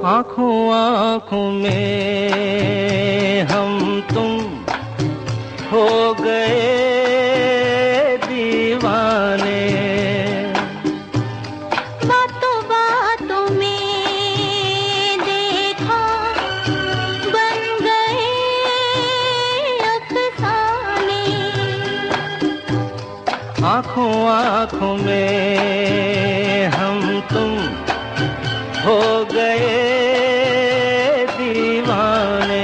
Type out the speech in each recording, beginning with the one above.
आँखों आँखों में हम तुम हो गए दीवाने। बातों बातों में देखा बन गए अफसाने। आँखों आँखों में हम तुम हो गए दीवाने।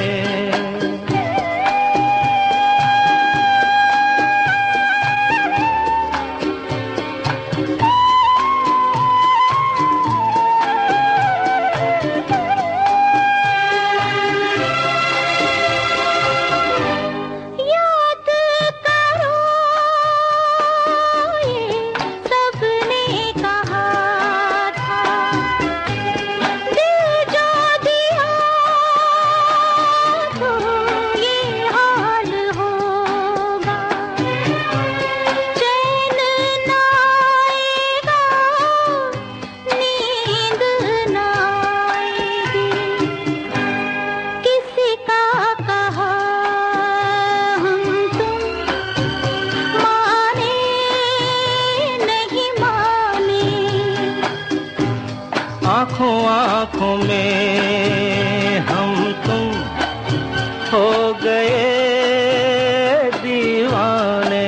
आँखों आँखों में हम तुम हो गए दीवाने।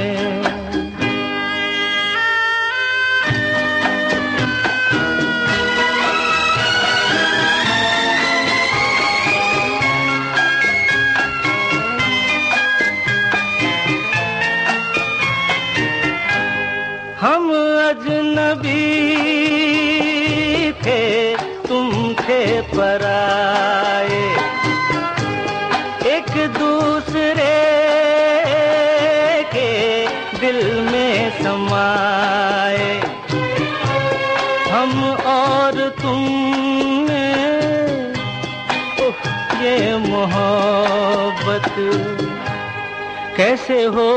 हम अजनबी थे तुम थे पराए, एक दूसरे के दिल में समाए। हम और तुम में ये मोहब्बत कैसे हो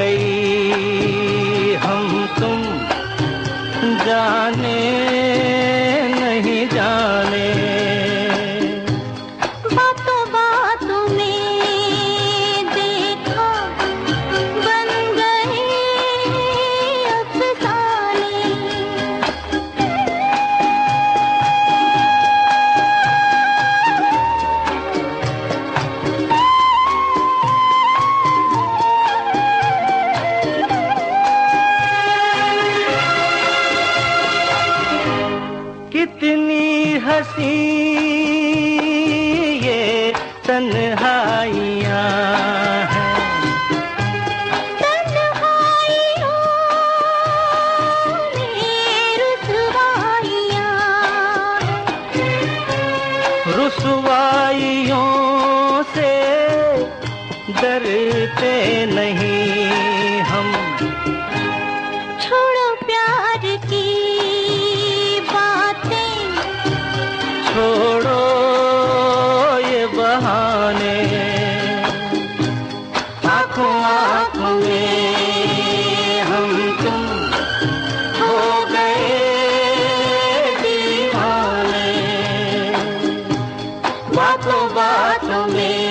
गई हम तुम जाने नहीं जाने। बातों बातों में देखा बन गए अफसाने। कितनी हंसी ये तन्हाइयाँ हैं, तन्हाइयों में रुसवाइयाँ हैं। रुसवाइयों से डरते नहीं हम। छोड़ो प्यार की बातें, छोड़ो ये बहाने। आँखों आँखों में हम तुम हो गए दीवाने। बातों बातों में